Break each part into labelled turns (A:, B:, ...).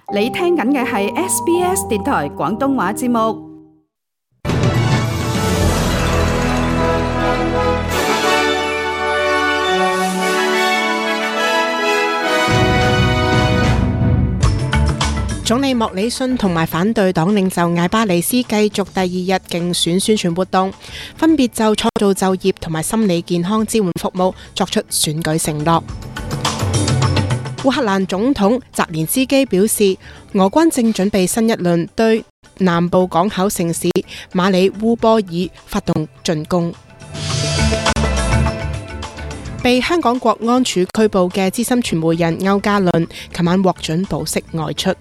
A: 你聽緊嘅係 SBS 電台廣東話節目。
B: 總理莫里遜同埋反對黨領袖艾巴尼斯繼續第二日競選宣傳活動，分別就創造就業同埋心理健康支援服務作出選舉承諾。烏克蘭總統澤連斯基表示，俄軍正準備新一輪對南部港口城市馬里烏波爾發動進攻。被香港國安處拘捕嘅資深傳媒人歐嘉倫，琴晚獲准保釋外出。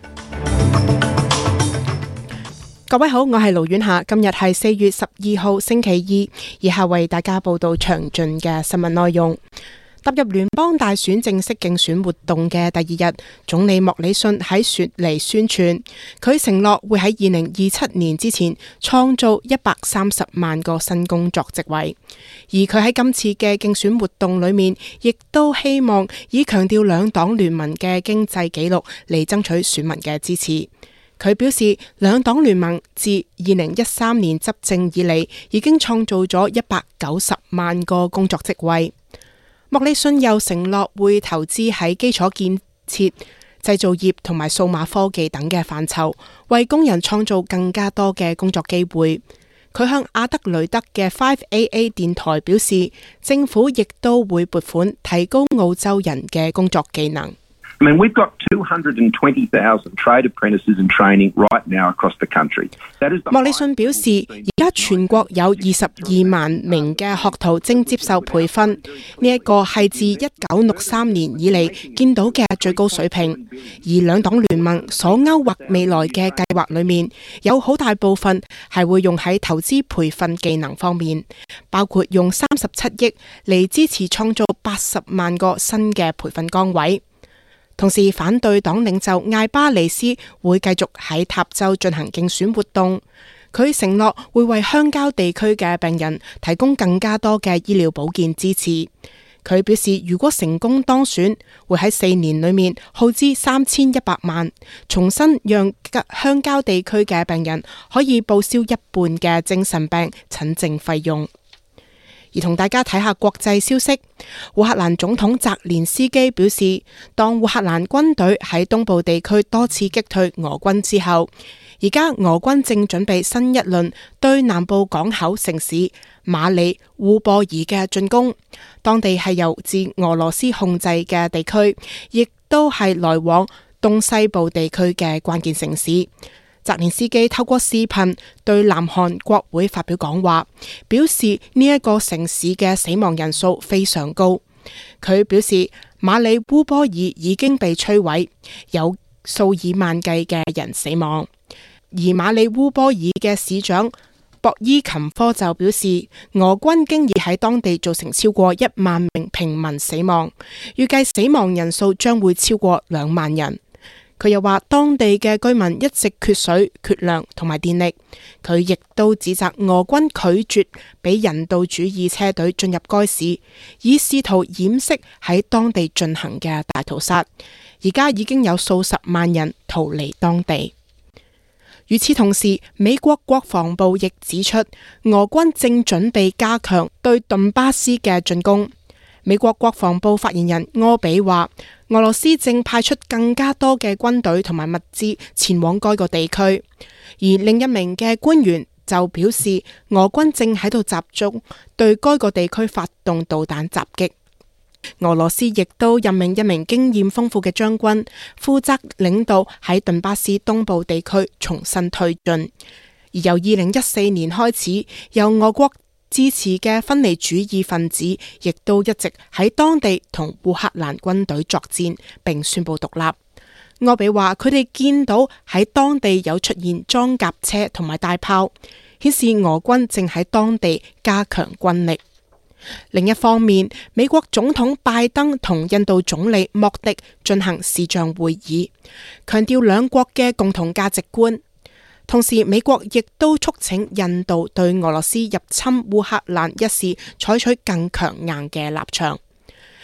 B: 各位好，我係盧婉霞，今日係4月12號星期二，以下為大家報道詳盡嘅新聞內容。踏入聯邦大選正式競選活動嘅第二日，總理莫里遜喺雪梨宣傳，佢承諾會喺2027年之前創造130萬個新工作職位。而佢喺今次嘅競選活動裏面，亦都希望以強調兩黨聯盟嘅經濟紀錄嚟爭取選民嘅支持。佢表示，兩黨聯盟自2013年執政以嚟，已經創造咗190萬個工作職位。莫里遜又承諾會投資喺基礎建設、製造業同埋數碼科技等嘅範疇，為工人創造更加多嘅工作機會。佢向阿德雷德嘅 5AA 電台表示，政府亦都會撥款提高澳洲人嘅工作技能。
C: We've got 220,000 trade apprentices in training right now across the country.
B: 莫里遜表示，而家全國有22萬名嘅學徒正接受培訓，呢一個係自1963年以嚟見到嘅最高水平。而兩黨聯盟所勾畫未來嘅計劃裏面，有好大部分係會用喺投資培訓技能方面，包括用37億嚟支持創造80萬個新嘅培訓崗位。同時，反對黨領袖艾巴尼斯會繼續喺塔州進行競選活動。佢承諾會為鄉郊地區嘅病人提供更加多嘅醫療保健支持。佢表示，如果成功當選，會喺4年裏面耗資3100萬，重新讓鄉郊地區嘅病人可以報銷一半嘅精神病診症費用。而同大家睇下國際消息，烏克蘭總統澤連斯基表示，當烏克蘭軍隊喺東部地區多次擊退俄軍之後，而家俄軍正準備新一輪對南部港口城市馬里烏波爾嘅進攻。當地係由自俄羅斯控制嘅地區，亦都係來往東西部地區嘅關鍵城市。澤連斯基透過視頻對南韓國會發表講話，表示呢一個城市嘅死亡人數非常高。佢表示馬里烏波爾已經被摧毀，有數以萬計嘅人死亡。而馬里烏波爾嘅市長博伊琴科就表示，俄軍經已喺當地造成超過1萬名平民死亡，預計死亡人數將會超過2萬人。佢又話，當地嘅居民一直缺水、缺糧同埋電力。佢亦都指責俄軍拒絕俾人道主義車隊進入該市，以試圖掩飾喺當地進行嘅大屠殺。而家已經有數十萬人逃離當地。與此同時，美國國防部亦指出，俄軍正準備加強對頓巴斯嘅進攻。美國國防部發言人柯比話，俄羅斯正派出更加多嘅軍隊同埋物資前往該個地區。而另一名嘅官員就表示，俄軍正喺度集中對該個地區發動導彈襲擊。俄羅斯亦都任命一名經驗豐富嘅將軍，負責領導喺頓巴斯東部地區重新推進。而由2014年開始，由俄國支持嘅分離主義分子亦都一直喺當地同烏克蘭軍隊作戰，並宣布獨立。柯比話，佢哋見到喺當地有出現裝甲車同埋大炮，顯示俄軍正喺當地加強軍力。另一方面，美國總統拜登同印度總理莫迪進行視像會議，強調兩國嘅共同價值觀。同時，美國亦都促請印度對俄羅斯入侵烏克蘭一事採取更強硬嘅立場。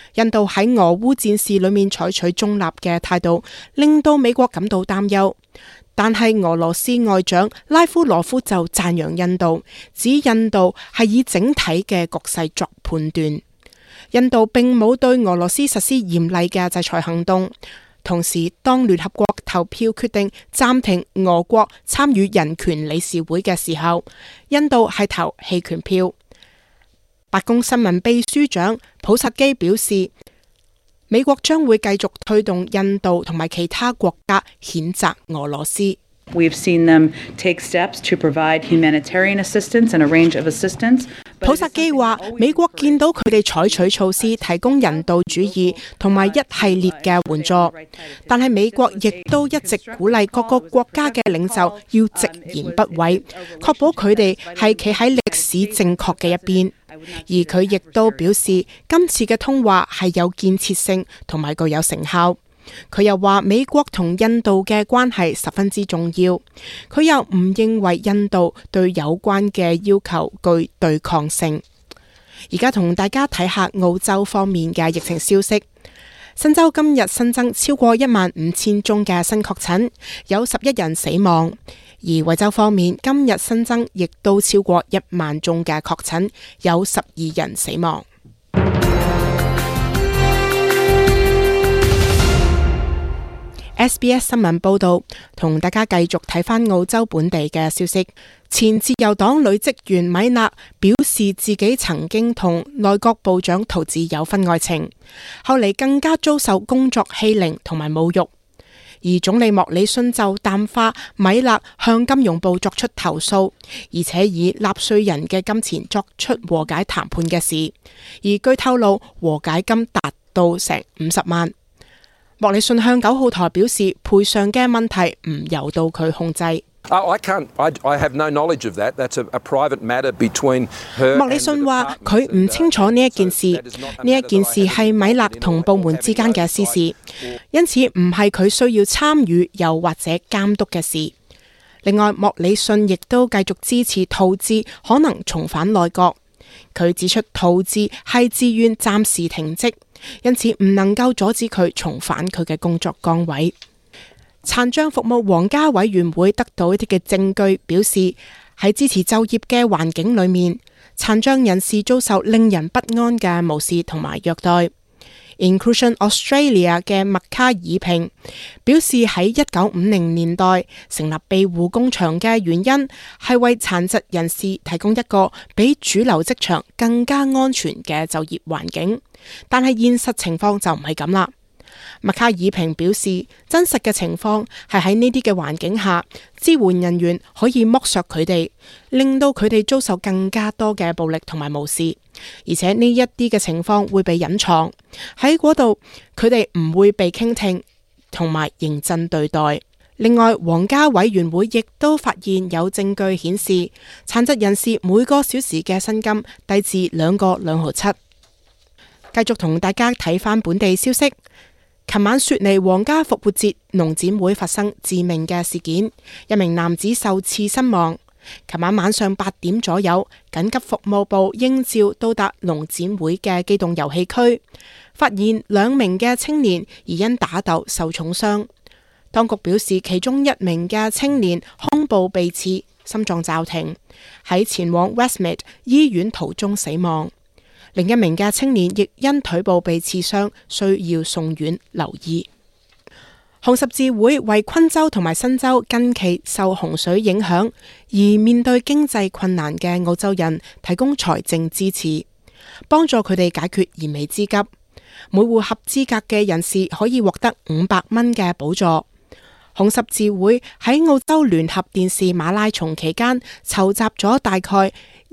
B: 印度喺俄烏戰事裏面採取中立嘅態度，令到美國感到擔憂。但係俄羅斯外長拉夫羅夫就讚揚印度，指印度係以整體嘅局勢作判斷。印度並冇對俄羅斯實施嚴厲嘅制裁行動。同時，當聯合國投票決定暫停俄國參與人權理事會嘅時候，印度係投棄權票。白宮新聞秘書長普薩基表示，美國將會繼續推動印度同埋其他國家譴責俄羅斯。
D: We've seen them take steps to provide humanitarian assistance and a range of assistance.
B: 普薩基話，美國見到佢哋採取措施提供人道主義同埋一系列嘅援助，但係美國亦都一直鼓勵各個國家嘅領袖要直言不諱，確保佢哋係企喺歷史正確嘅一邊。而佢亦都表示，今次嘅通話係有建設性同埋具有成效。佢又話美國同印度嘅關係十分之重要，佢又唔認為印度對有關嘅要求具對抗性。而家同大家睇下澳洲方面嘅疫情消息。新州今日新增超過15000宗嘅新確診，有11人死亡。而維州方面今日新增亦都超過10000宗嘅確診，有12人死亡。SBS 新聞報道，同大家繼續睇返澳洲本地嘅消息。前自由黨女職員米勒表示自己曾經同內閣部長圖治有婚外情，後嚟更加遭受工作欺凌同埋侮辱。而總理莫里遜就淡化米勒向金融部作出投訴，而且以納稅人嘅金錢作出和解談判嘅事。而據透露，和解金達到成50萬。莫里遜向9號台表示，賠償嘅問題唔由到佢控制。
E: I have no knowledge of that. That's a private matter between her.
B: 莫里遜話佢唔清楚呢一件事，呢一件事係米勒同部門之間嘅私事，因此唔係佢需要參與又或者監督嘅事。另外，莫里遜亦都繼續支持圖治可能重返內閣。佢指出圖治係自願暫時停職，因此唔能夠阻止佢重返佢嘅工作崗位。殘障服務皇家委員會得到一啲嘅證據，表示喺支持就業嘅環境裏面，殘障人士遭受令人不安嘅無視同埋虐待。Inclusion Australia 嘅麥卡爾平表示，喺1950年代成立庇護工場嘅原因係為殘疾人士提供一個比主流職場更加安全嘅就業環境，但係現實情況就唔係咁啦。麥卡爾平表示，真實嘅情況係喺呢啲嘅環境下，支援人員可以剝削佢哋，令到佢哋遭受更加多嘅暴力同埋無視，而且呢一啲嘅情況會被隱藏喺嗰度，佢哋唔會被傾聽同埋認真對待。另外，皇家委員會亦都發現有證據顯示，殘疾人士每個小時嘅薪金低至2個2毫7。繼續同大家睇返本地消息。琴晚雪梨皇家復活節農展會發生致命嘅事件，一名男子受刺身亡。琴晚晚上8點左右，緊急服務部應召到達農展會嘅機動遊戲區，發現2名嘅青年而因打鬥受重傷。當局表示，其中1名嘅青年胸部被刺，心臟驟停，喺前往 Westmead 醫院途中死亡。另一名嘅青年亦因腿部被刺傷，需要送院留醫。紅十字會為昆州同埋新州近期受洪水影響而面對經濟困難嘅澳洲人提供財政支持，幫助佢哋解決燃眉之急。每戶合資格嘅人士可以獲得500蚊嘅補助。紅十字會喺澳洲聯合電視馬拉松期間籌集咗大概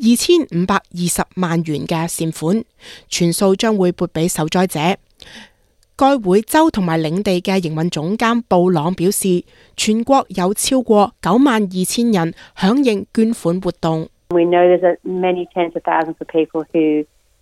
B: 2520萬元嘅善款，全數將會撥俾受災者。該會州同埋領地嘅營運總監布朗表示，全國有超過92000人響應捐款活動。
F: We know there's many tens of thousands of people who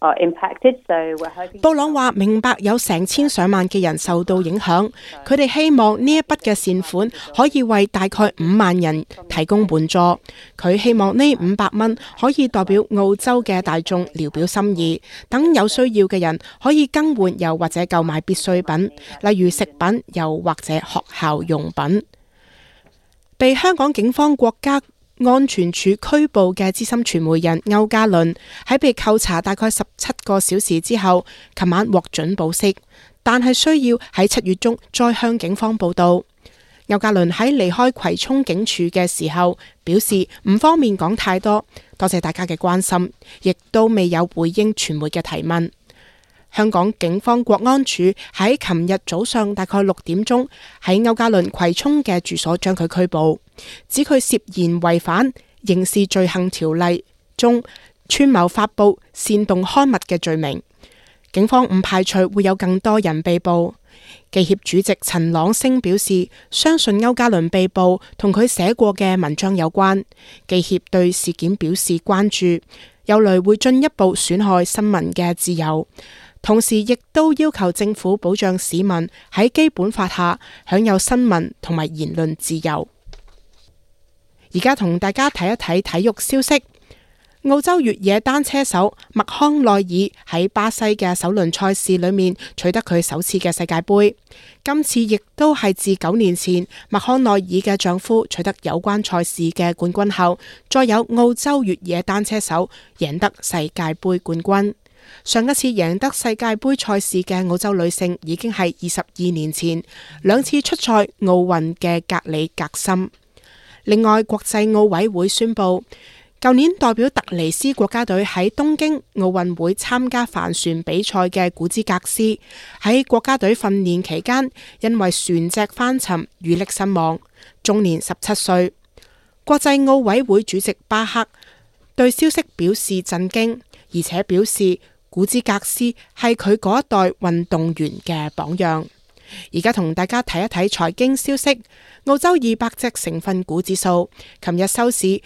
B: 布朗話明白有成千上萬嘅人受到影響，佢哋希望呢一筆嘅善款可以為大概5萬人提供援助。佢希望呢500蚊可以代表澳洲嘅大眾聊表心意，等有需要嘅人可以更換又或者購買必需品，例如食品又或者學校用品。被香港警方國家安全處拘捕嘅資深傳媒人歐嘉倫喺被扣查大概17個小時之後，琴晚獲准保釋，但係需要喺7月中再向警方報到。歐嘉倫喺離開葵涌警署嘅時候表示唔方便講太多，多謝大家嘅關心，亦都未有回應傳媒嘅提問。香港警方國安處喺琴日早上大概6點鐘喺歐嘉倫葵涌嘅住所將佢拘捕，指佢涉嫌違反刑事罪行條例中串謀發布煽動刊物嘅罪名。警方唔排除會有更多人被捕。記協主席陳朗昇表示，相信歐嘉倫被捕同佢寫過嘅文章有關。記協對事件表示關注，憂慮會進一步損害新聞嘅自由。同時亦都要求政府保障市民喺基本法下享有新聞同埋言論自由。而家同大家睇一睇體育消息。澳洲越野單車手麥康奈爾喺巴西嘅首輪賽事裏面取得佢首次嘅世界盃，今次亦都係自9年前麥康奈爾嘅丈夫取得有關賽事嘅冠軍後，再有澳洲越野單車手贏得世界盃冠軍。上一次贏得世界盃賽事嘅澳洲女性已經係22年前2次出賽奧運嘅格里格森。另外，國際奧委會宣布，舊年代表特尼斯國家隊喺東京奧運會參加帆船比賽嘅古茲格斯喺國家隊訓練期間因為船隻翻沉遇溺身亡，終年17歲。國際奧委會主席巴克對消息表示震驚，而且表示古茲格斯係佢嗰一代運動員嘅榜樣。而家同大家睇一睇財經消息。澳洲200隻成分股指數琴日收市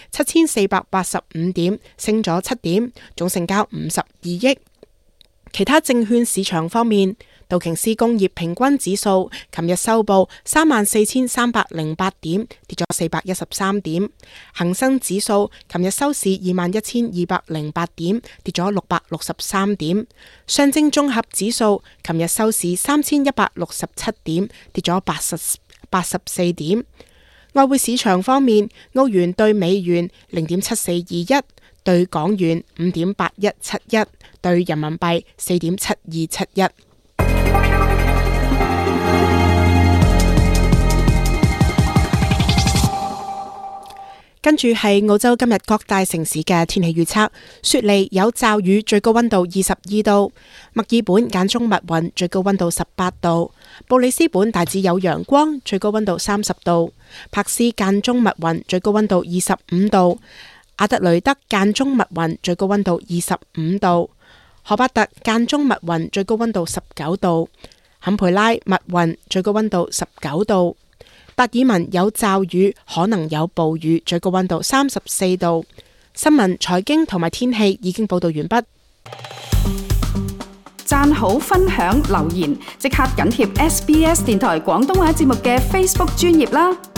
B: 7485點，升咗7點，總成交52億。其他證券市場方面，道瓊斯工業平均指數琴日收報34308點，跌咗413點。恒生指數琴日收市21208點，跌咗663點。上證綜合指數琴日收市3167點，跌咗84點。外匯市場方面，澳元兌美元0.7421，兌港元5.8171，兌人民幣4.7271。跟住係澳洲今日各大城市嘅天氣預測。雪梨有驟雨，最高溫度22度；墨爾本間中密雲，最高溫度18度；布里斯本大致有陽光，最高溫度30度；柏斯間中密雲，最高溫度25度；阿德雷德間中密雲，最高溫度25度；荷巴特間中密雲，最高溫度19度；坎培拉密雲，最高溫度19度；達爾文有驟雨，可能有暴雨，最高溫度34度。新聞、財經同埋天氣已經報道完畢。
A: 讚好、分享、留言，即刻緊貼SBS 電台廣東話節目嘅 Facebook 專頁啦！